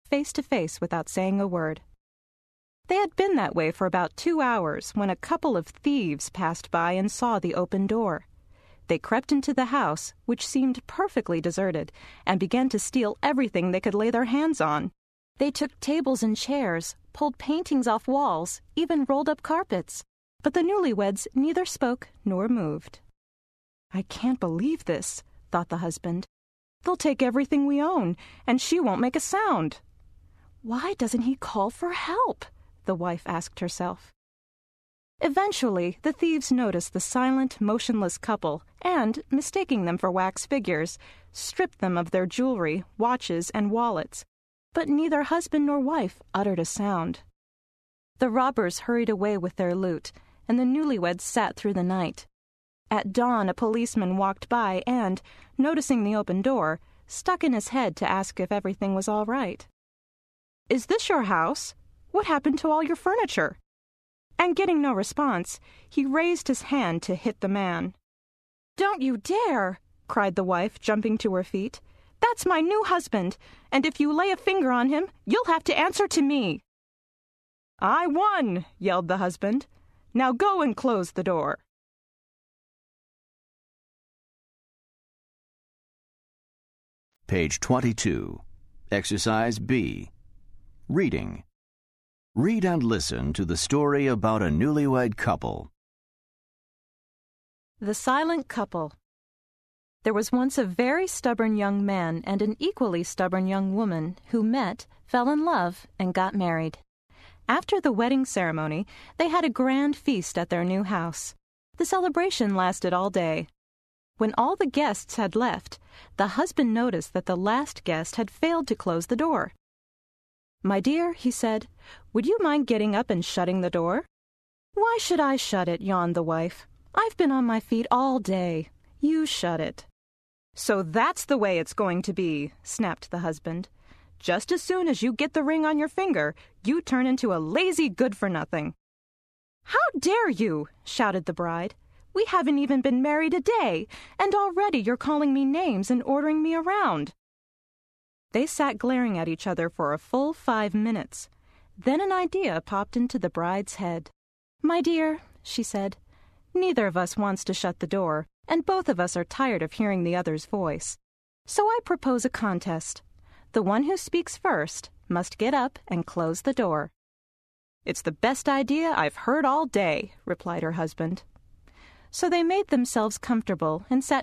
face to face without saying a word. They had been that way for about 2 hours when a couple of thieves passed by and saw the open door. They crept into the house, which seemed perfectly deserted, and began to steal everything they could lay their hands on. They took tables and chairs, pulled paintings off walls, even rolled up carpets. But the newlyweds neither spoke nor moved. "I can't believe this," thought the husband. "They'll take everything we own, and she won't make a sound." "Why doesn't he call for help?" the wife asked herself. Eventually, the thieves noticed the silent, motionless couple and, mistaking them for wax figures, stripped them of their jewelry, watches, and wallets. But neither husband nor wife uttered a sound. The robbers hurried away with their loot, and the newlyweds sat through the night. At dawn, a policeman walked by and, noticing the open door, stuck in his head to ask if everything was all right. "Is this your house? What happened to all your furniture?" And getting no response, he raised his hand to hit the man. "Don't you dare!" cried the wife, jumping to her feet. "That's my new husband, and if you lay a finger on him, you'll have to answer to me." "I won!" yelled the husband. "Now go and close the door." Page 22. Exercise B. Reading. Read and listen to the story about a newlywed couple. The Silent Couple. There was once a very stubborn young man and an equally stubborn young woman who met, fell in love, and got married. After the wedding ceremony, they had a grand feast at their new house. The celebration lasted all day. When all the guests had left, the husband noticed that the last guest had failed to close the door. "My dear," he said, "would you mind getting up and shutting the door?" "Why should I shut it?" yawned the wife. "I've been on my feet all day. You shut it." "So that's the way it's going to be," snapped the husband. "Just as soon as you get the ring on your finger, you turn into a lazy good-for-nothing." "How dare you!" shouted the bride. "We haven't even been married a day, and already you're calling me names and ordering me around." They sat glaring at each other for a full 5 minutes. Then an idea popped into the bride's head. "My dear," she said, "neither of us wants to shut the door, and both of us are tired of hearing the other's voice. So I propose a contest. The one who speaks first must get up and close the door." "It's the best idea I've heard all day," replied her husband. So they made themselves comfortable and sat